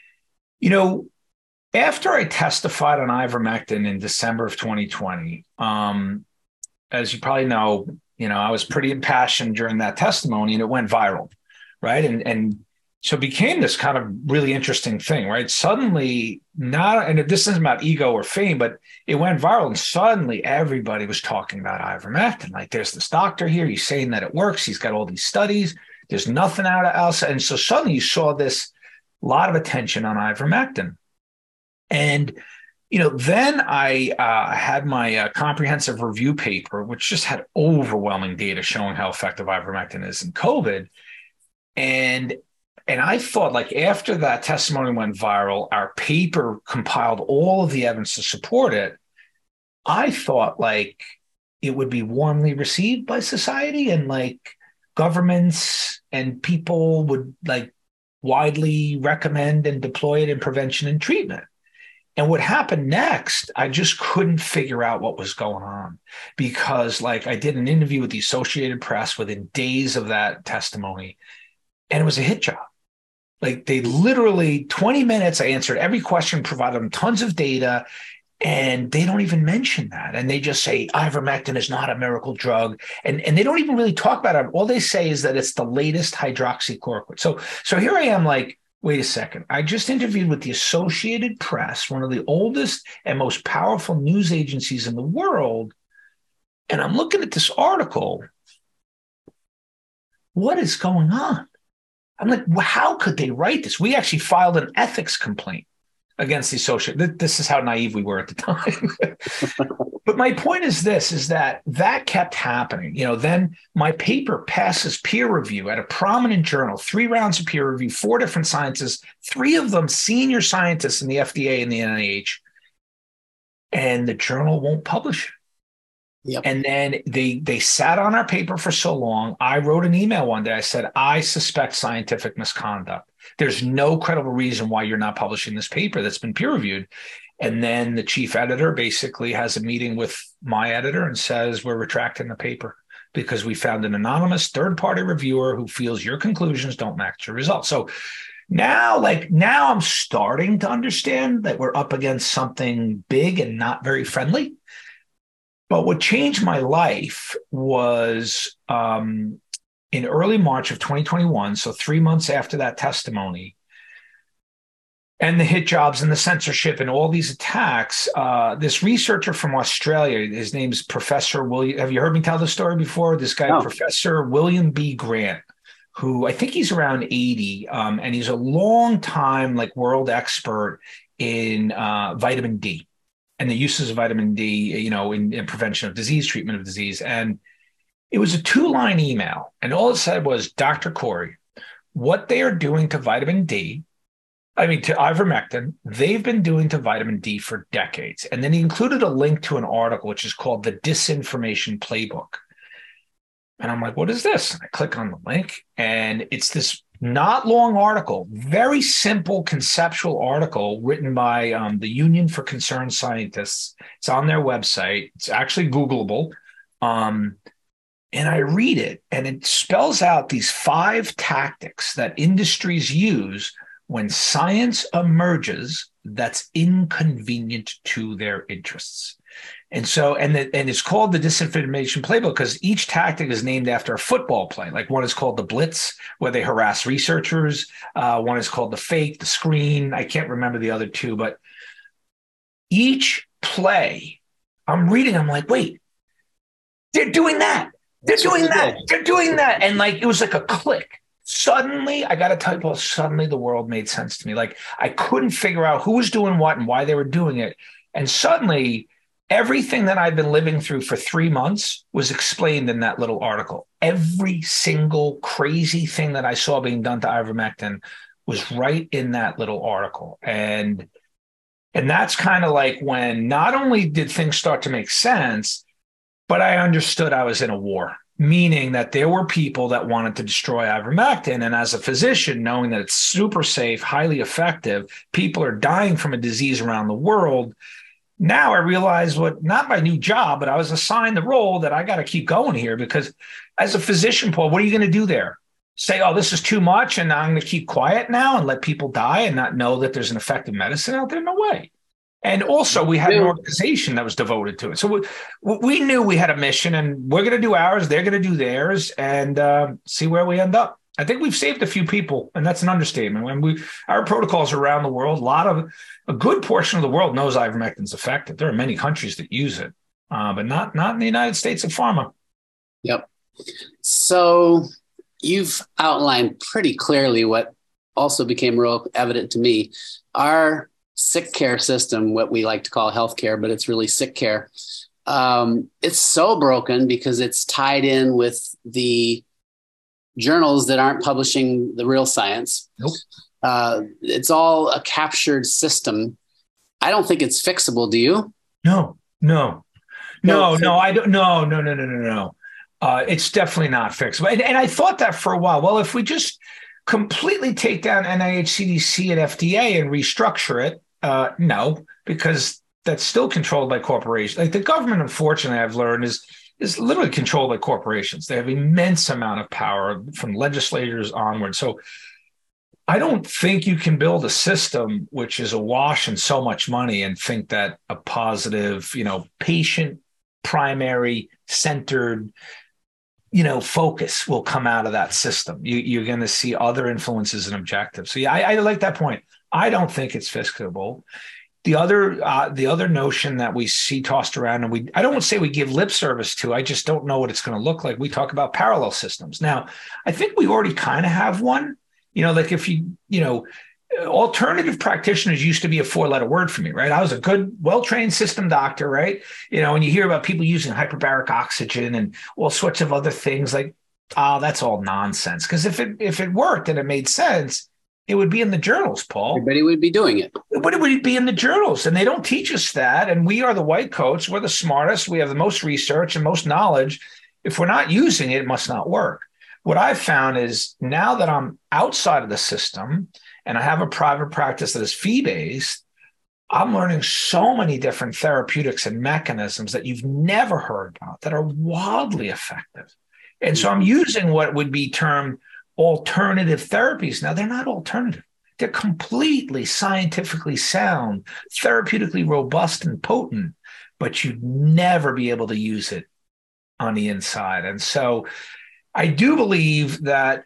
After I testified on ivermectin in December of 2020, as you probably know, I was pretty impassioned during that testimony, and it went viral, right? And So it became this kind of really interesting thing, right? Suddenly, not, and this isn't about ego or fame, but it went viral, and suddenly everybody was talking about ivermectin. Like, there's this doctor here, he's saying that it works. He's got all these studies. There's nothing out of else. And so suddenly you saw this lot of attention on ivermectin. And, then I had my comprehensive review paper, which just had overwhelming data showing how effective ivermectin is in COVID. And I thought, like, after that testimony went viral, our paper compiled all of the evidence to support it. I thought, like, it would be warmly received by society, and like governments and people would like widely recommend and deploy it in prevention and treatment. And what happened next, I just couldn't figure out what was going on, because like I did an interview with the Associated Press within days of that testimony, and it was a hit job. Like, they literally 20 minutes, I answered every question, provided them tons of data, and they don't even mention that. And they just say ivermectin is not a miracle drug. And they don't even really talk about it. All they say is that it's the latest hydroxychloroquine. So here I am, like, wait a second. I just interviewed with the Associated Press, one of the oldest and most powerful news agencies in the world. And I'm looking at this article. What is going on? I'm like, well, how could they write this? We actually filed an ethics complaint against the Associated. This is how naive we were at the time. But my point is this, is that kept happening. Then my paper passes peer review at a prominent journal, 3 rounds of peer review, 4 different scientists, 3 of them senior scientists in the FDA and the NIH, and the journal won't publish it. Yep. And then they sat on our paper for so long. I wrote an email one day. I said, I suspect scientific misconduct. There's no credible reason why you're not publishing this paper that's been peer reviewed. And then the chief editor basically has a meeting with my editor and says, we're retracting the paper because we found an anonymous third-party reviewer who feels your conclusions don't match your results. So now I'm starting to understand that we're up against something big and not very friendly. But what changed my life was in early March of 2021, so 3 months after that testimony, and the hit jobs and the censorship and all these attacks, this researcher from Australia, his name's Professor William. Have you heard me tell this story before? This guy, no. Professor William B. Grant, who I think he's around 80, and he's a long time like world expert in vitamin D and the uses of vitamin D, in prevention of disease, treatment of disease. And it was a 2-line email. And all it said was, Dr. Corey, what they are doing to vitamin D, to ivermectin, they've been doing to vitamin D for decades. And then he included a link to an article, which is called The Disinformation Playbook. And I'm like, what is this? And I click on the link, and it's this not long article, very simple conceptual article written by the Union for Concerned Scientists. It's on their website. It's actually Googleable. And I read it, and it spells out these 5 tactics that industries use when science emerges that's inconvenient to their interests. And so, and it's called the Disinformation Playbook because each tactic is named after a football play. Like, one is called the Blitz, where they harass researchers. One is called the Fake, the Screen. I can't remember the other 2, but each play I'm reading, I'm like, wait, they're doing that. They're doing that. They're doing that. And like, it was like a click. Suddenly, I got to tell you, suddenly the world made sense to me. Like, I couldn't figure out who was doing what and why they were doing it. And suddenly, everything that I've been living through for 3 months was explained in that little article. Every single crazy thing that I saw being done to ivermectin was right in that little article. And that's kind of like when not only did things start to make sense, but I understood I was in a war, meaning that there were people that wanted to destroy ivermectin. And as a physician, knowing that it's super safe, highly effective, people are dying from a disease around the world. Now I realize not my new job, but I was assigned the role that I got to keep going here, because as a physician, Paul, what are you going to do there? Say, oh, this is too much, and I'm going to keep quiet now and let people die and not know that there's an effective medicine out there? No way. And also, we had an organization that was devoted to it. So we knew we had a mission, and we're going to do ours, they're going to do theirs, and see where we end up. I think we've saved a few people, and that's an understatement. When our protocols around the world, a good portion of the world knows ivermectin is effective. There are many countries that use it, but not in the United States of pharma. Yep. So you've outlined pretty clearly what also became real evident to me. Our sick care system, what we like to call healthcare, but it's really sick care. It's so broken because it's tied in with the journals that aren't publishing the real science. Nope. It's all a captured system. I don't think it's fixable. Do you? No. I don't. No. It's definitely not fixable. And I thought that for a while. Well, if we just completely take down NIH, CDC, and FDA and restructure it, no, because that's still controlled by corporations. Like the government, unfortunately, I've learned is literally controlled by corporations. They have immense amount of power from legislators onward. So I don't think you can build a system which is awash in so much money and think that a positive, patient primary centered, focus will come out of that system. You're going to see other influences and objectives. So yeah, I like that point. I don't think it's fixable. The other notion that we see tossed around, and I don't want to say we give lip service to, I just don't know what it's going to look like. We talk about parallel systems. Now, I think we already kind of have one. Like if alternative practitioners used to be a 4-letter word for me, right? I was a good, well-trained system doctor, right? And you hear about people using hyperbaric oxygen and all sorts of other things like, that's all nonsense. Because if it worked and it made sense, it would be in the journals, Paul. Everybody would be doing it. But it would be in the journals, and they don't teach us that. And we are the white coats. We're the smartest. We have the most research and most knowledge. If we're not using it, it must not work. What I've found is now that I'm outside of the system and I have a private practice that is fee-based, I'm learning so many different therapeutics and mechanisms that you've never heard about that are wildly effective. And so I'm using what would be termed alternative therapies. Now, they're not alternative. They're completely scientifically sound, therapeutically robust and potent, but you'd never be able to use it on the inside. And so I do believe that,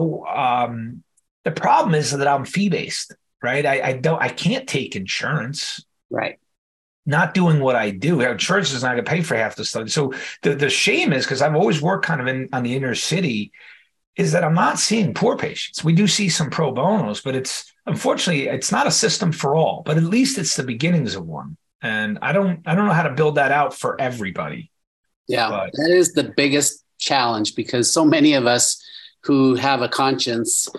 the problem is that I'm fee-based, right? I can't take insurance. Right. Not doing what I do. Insurance is not going to pay for half the stuff. So the shame is, because I've always worked kind of on the inner city, is that I'm not seeing poor patients. We do see some pro bonos, but unfortunately, it's not a system for all, but at least it's the beginnings of one. And I don't know how to build that out for everybody. Yeah, that is the biggest challenge, because so many of us who have a conscience,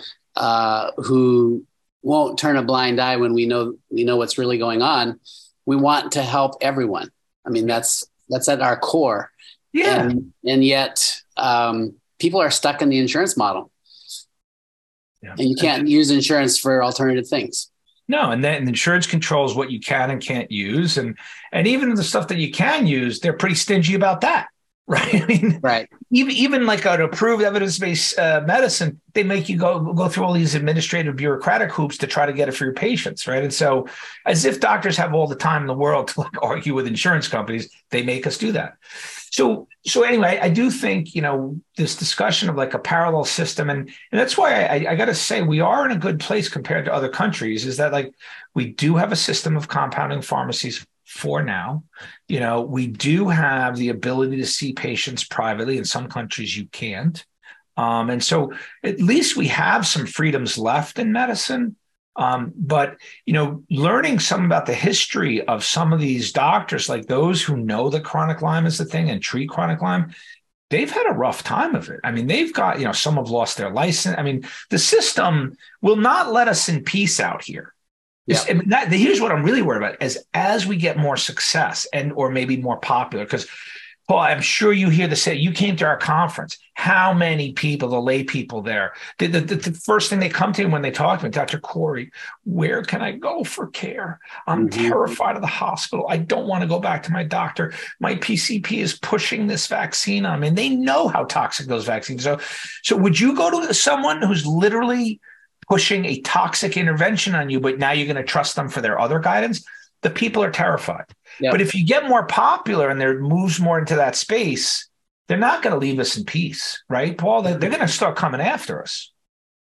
who won't turn a blind eye when we know what's really going on. We want to help everyone. I mean, that's at our core. Yeah. And yet, people are stuck in the insurance model. Yeah. And you can't use insurance for alternative things. No, and then insurance controls what you can and can't use. And even the stuff that you can use, they're pretty stingy about that, right? I mean, right. Even like an approved evidence-based medicine, they make you go through all these administrative bureaucratic hoops to try to get it for your patients, right? And so as if doctors have all the time in the world to argue with insurance companies, they make us do that. So anyway, I do think, this discussion of like a parallel system, and that's why I got to say we are in a good place compared to other countries, is that like we do have a system of compounding pharmacies for now. We do have the ability to see patients privately. In some countries you can't. And so at least we have some freedoms left in medicine. But learning some about the history of some of these doctors, like those who know that chronic Lyme is the thing and treat chronic Lyme, they've had a rough time of it. I mean, they've got, some have lost their license. I mean, the system will not let us in peace out here. Yeah. Here's what I'm really worried about is as we get more success or maybe more popular, because Paul, I'm sure you hear you came to our conference. How many people, the lay people there, the first thing they come to when they talk to me, Dr. Corey, where can I go for care? I'm terrified of the hospital. I don't want to go back to my doctor. My PCP is pushing this vaccine on me. And they know how toxic those vaccines are. So would you go to someone who's literally pushing a toxic intervention on you, but now you're going to trust them for their other guidance? The people are terrified. Yep. But if you get more popular and there moves more into that space, they're not going to leave us in peace, right, Paul? They're going to start coming after us.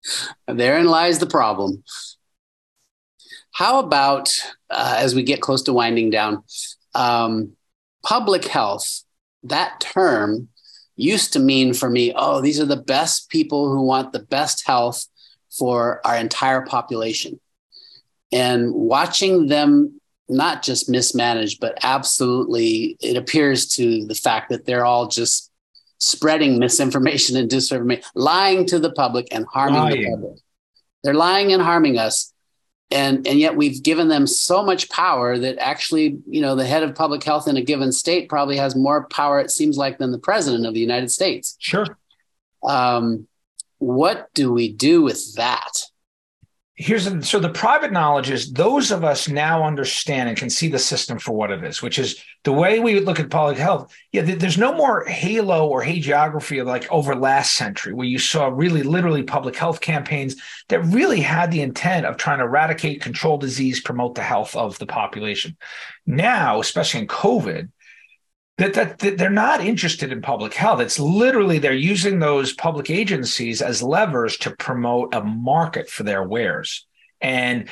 Therein lies the problem. How about, as we get close to winding down, public health, that term used to mean for me, oh, these are the best people who want the best health for our entire population. And watching them not just mismanaged, but absolutely, it appears to the fact that they're all just spreading misinformation and disinformation, lying to the public and harming the public. They're lying and harming us. And yet we've given them so much power that actually, the head of public health in a given state probably has more power, it seems like, than the president of the United States. Sure. What do we do with that? So the private knowledge is those of us now understand and can see the system for what it is, which is the way we would look at public health. Yeah, there's no more halo or hagiography of like over last century where you saw really literally public health campaigns that really had the intent of trying to eradicate, control disease, promote the health of the population. Now, especially in COVID, that they're not interested in public health. It's literally they're using those public agencies as levers to promote a market for their wares. And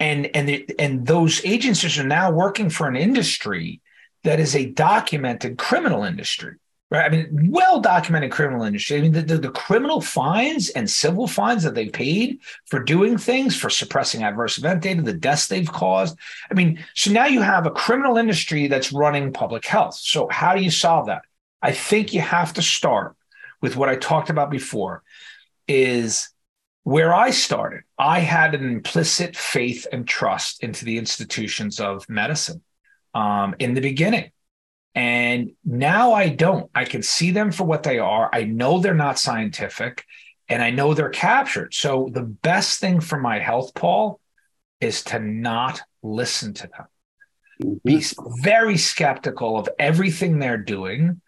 those agencies are now working for an industry that is a documented criminal industry, right? I mean, well-documented criminal industry. I mean, the criminal fines and civil fines that they paid for doing things, for suppressing adverse event data, the deaths they've caused. I mean, so now you have a criminal industry that's running public health. So how do you solve that? I think you have to start with what I talked about before, is where I started. I had an implicit faith and trust into the institutions of medicine in the beginning. And now I don't. I can see them for what they are. I know they're not scientific, and I know they're captured. So the best thing for my health, Paul, is to not listen to them. Be very skeptical of everything they're doing.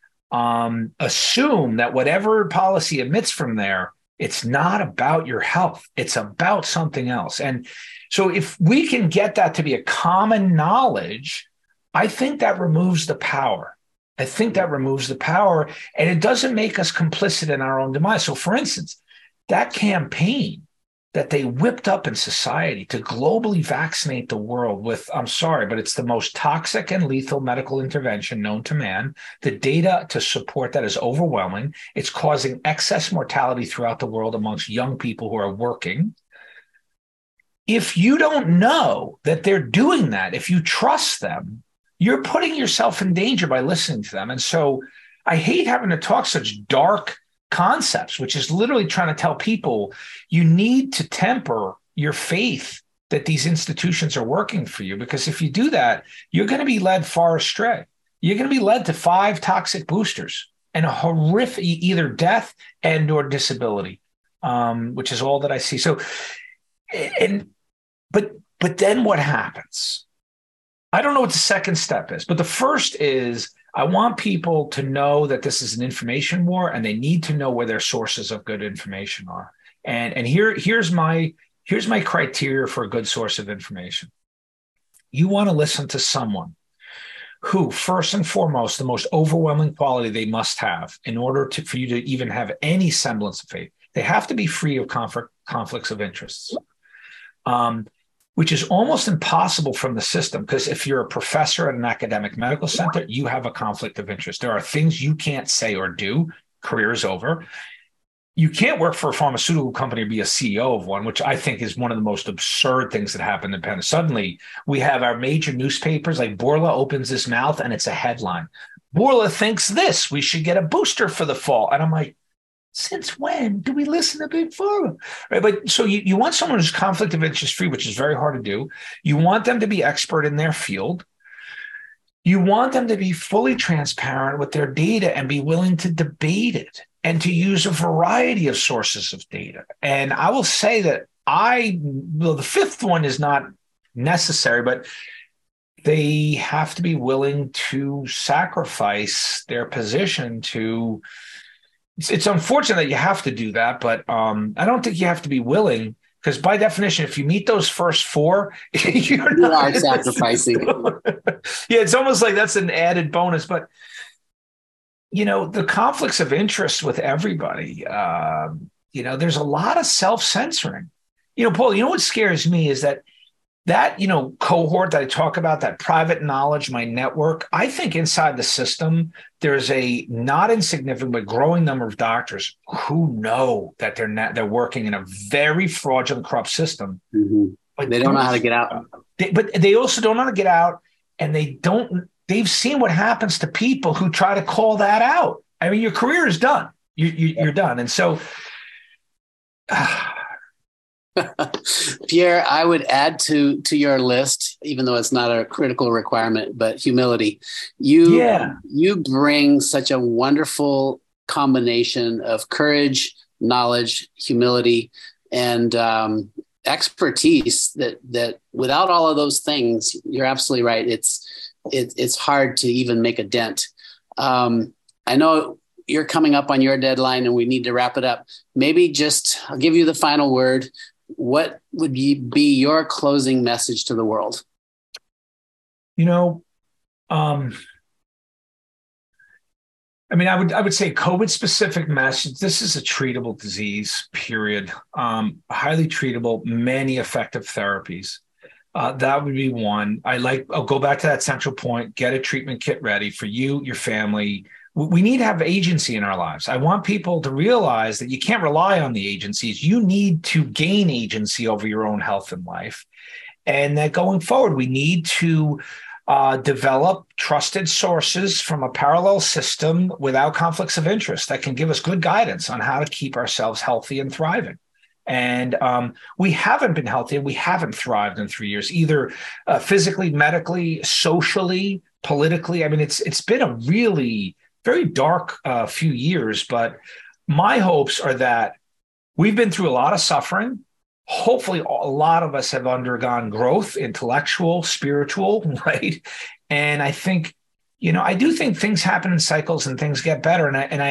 Assume that whatever policy emits from there, it's not about your health. It's about something else. And so if we can get that to be a common knowledge, I think that removes the power. And it doesn't make us complicit in our own demise. So, for instance, that campaign that they whipped up in society to globally vaccinate the world with, I'm sorry, but it's the most toxic and lethal medical intervention known to man. The data to support that is overwhelming. It's causing excess mortality throughout the world amongst young people who are working. If you don't know that they're doing that, if you trust them, you're putting yourself in danger by listening to them. And so I hate having to talk such dark concepts, which is literally trying to tell people you need to temper your faith that these institutions are working for you. Because if you do that, you're going to be led far astray. You're going to be led to 5 toxic boosters and a horrific either death and or disability, which is all that I see. So, but then what happens? I don't know what the second step is, but the first is I want people to know that this is an information war and they need to know where their sources of good information are. And here's my criteria for a good source of information. You want to listen to someone who, first and foremost, the most overwhelming quality they must have in order for you to even have any semblance of faith, they have to be free of conflicts of interests. Which is almost impossible from the system, because if you're a professor at an academic medical center, you have a conflict of interest. There are things you can't say or do. Career is over. You can't work for a pharmaceutical company or be a CEO of one, which I think is one of the most absurd things that happened in Penn. Suddenly, we have our major newspapers, like Bourla opens his mouth and it's a headline. Bourla thinks this, we should get a booster for the fall. And I'm like, since when do we listen to Big Pharma? Right? But so you want someone who's conflict of interest free, which is very hard to do. You want them to be expert in their field. You want them to be fully transparent with their data and be willing to debate it and to use a variety of sources of data. And I will say that the fifth one is not necessary, but they have to be willing to sacrifice their position to. It's unfortunate that you have to do that, but I don't think you have to be willing, because by definition, if you meet those first 4, you are sacrificing. Yeah, it's almost like that's an added bonus. But, the conflicts of interest with everybody, there's a lot of self-censoring. Paul, what scares me is that cohort that I talk about, that private knowledge, my network, I think inside the system, there's a not insignificant but growing number of doctors who know that they're working in a very fraudulent, corrupt system. Mm-hmm. But they don't know how to get out. But they also don't know how to get out, and they've seen what happens to people who try to call that out. I mean, your career is done. You're done. And so Pierre, I would add to your list, even though it's not a critical requirement, but humility. You bring such a wonderful combination of courage, knowledge, humility, and expertise that without all of those things, you're absolutely right. It's hard to even make a dent. I know you're coming up on your deadline and we need to wrap it up. Maybe I'll give you the final word. What would be your closing message to the world? I would say COVID specific message. This is a treatable disease, period. Highly treatable, many effective therapies. That would be one. I'll go back to that central point, get a treatment kit ready for you, your family. We need to have agency in our lives. I want people to realize that you can't rely on the agencies. You need to gain agency over your own health and life. And that going forward, we need to develop trusted sources from a parallel system without conflicts of interest that can give us good guidance on how to keep ourselves healthy and thriving. And we haven't been healthy and we haven't thrived in 3 years, either physically, medically, socially, politically. I mean, it's been a really very dark few years, but my hopes are that we've been through a lot of suffering. Hopefully, a lot of us have undergone growth, intellectual, spiritual, right? And I think, I do think things happen in cycles and things get better. And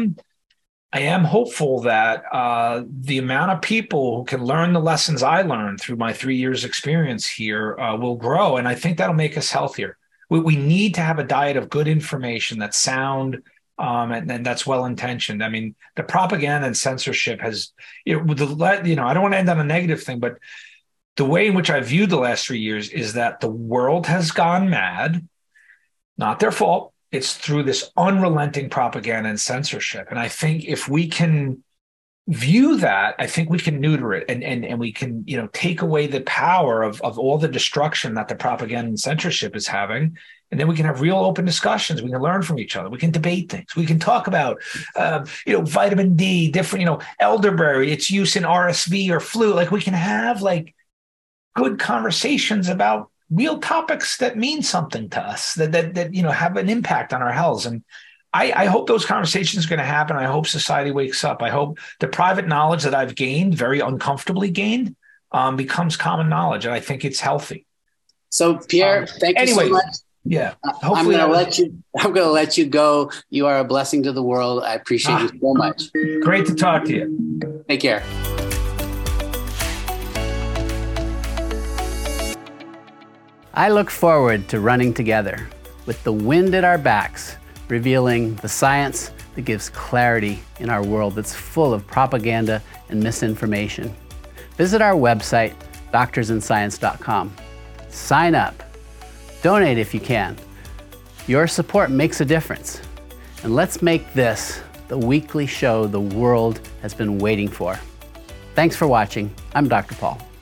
I am hopeful that the amount of people who can learn the lessons I learned through my 3 years experience here will grow. And I think that'll make us healthier. We need to have a diet of good information that's sound and that's well-intentioned. I mean, the propaganda and censorship has, I don't want to end on a negative thing, but the way in which I viewed the last 3 years is that the world has gone mad, not their fault. It's through this unrelenting propaganda and censorship. And I think if we can view that, I think we can neuter it and we can, take away the power of all the destruction that the propaganda and censorship is having. And then we can have real open discussions. We can learn from each other. We can debate things. We can talk about, vitamin D, different, elderberry, its use in RSV or flu. Like we can have good conversations about real topics that mean something to us, that have an impact on our health. And I hope those conversations are going to happen. I hope society wakes up. I hope the private knowledge that I've gained, very uncomfortably gained, becomes common knowledge. And I think it's healthy. So Pierre, thank you so much. Yeah. I'm going to let you go. You are a blessing to the world. I appreciate you so much. Great to talk to you. Take care. I look forward to running together with the wind at our backs, revealing the science that gives clarity in our world that's full of propaganda and misinformation. Visit our website, doctorsandscience.com. Sign up. Donate if you can. Your support makes a difference. And let's make this the weekly show the world has been waiting for. Thanks for watching. I'm Dr. Paul.